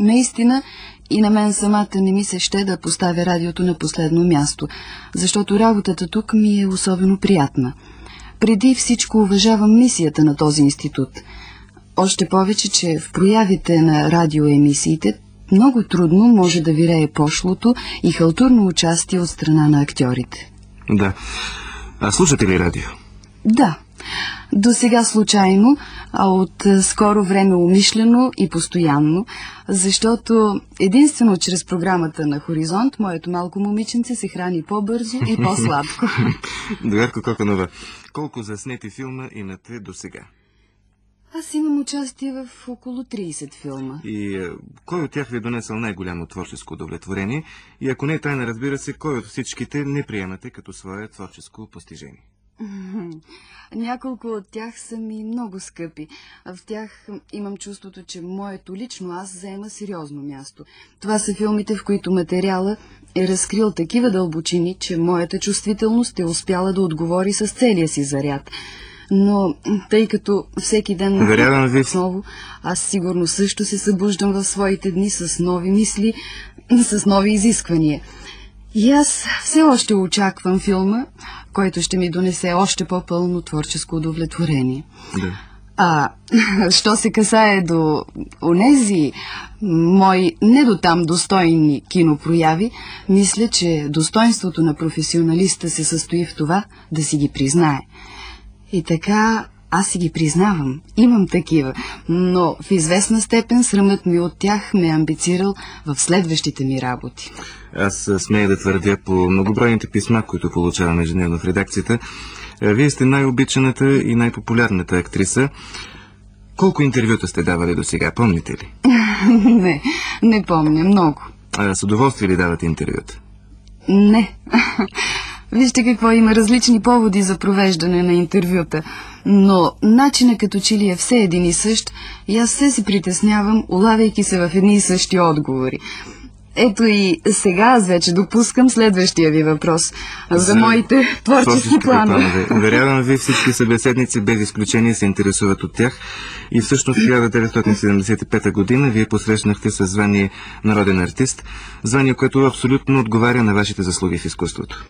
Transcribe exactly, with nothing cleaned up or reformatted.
Наистина и на мен самата не ми се ще да поставя радиото на последно място, защото работата тук ми е особено приятна. Преди всичко уважавам мисията на този институт. Още повече, че в проявите на радиоемисиите много трудно може да вирее пошлото и халтурно участие от страна на актьорите. Да. А слушате ли радио? Да. До сега случайно, а от скоро време умишлено и постоянно, защото единствено чрез програмата на Хоризонт моето малко момиченце се храни по-бързо и по-сладко. Доярко Коканова, колко заснети филма имате до сега? Аз имам участие в около трийсет филма. И е, кой от тях ви е донесъл най-голямо творческо удовлетворение? И ако не е тайна, разбира се, кой от всичките не приемате като свое творческо постижение? Няколко от тях са ми много скъпи. В тях имам чувството, че моето лично аз заема сериозно място. Това са филмите, в които материала е разкрил такива дълбочини, че моята чувствителност е успяла да отговори с целия си заряд. Но тъй като всеки ден Уверявам ви отново, аз сигурно също се събуждам в своите дни с нови мисли, с нови изисквания. И аз все още очаквам филма, който ще ми донесе още по-пълно творческо удовлетворение. Да. А що се касае до онези мои не до там достойни кинопрояви, мисля, че достоинството на професионалиста се състои в това да си ги признае. И така аз си ги признавам. Имам такива, но в известна степен срамът ми от тях ме е амбицирал в следващите ми работи. Аз смея да твърдя по многобройните писма, които получавам ежедневно в редакцията. Вие сте най-обичаната и най-популярната актриса. Колко интервюта сте давали до сега, помните ли? Не, не помня много. А с удоволствие ли давате интервюта? Не. Вижте какво, има различни поводи за провеждане на интервюта, но начинът като че ли е все един и същ и аз все се притеснявам, улавяйки се в едни и същи отговори. Ето и сега аз вече допускам следващия ви въпрос за, за моите творчески планове. Уверявам ви, всички събеседници без изключение се интересуват от тях и всъщност в хиляда деветстотин седемдесет и пета година вие посрещнахте със звание народен артист, звание, което абсолютно отговаря на вашите заслуги в изкуството.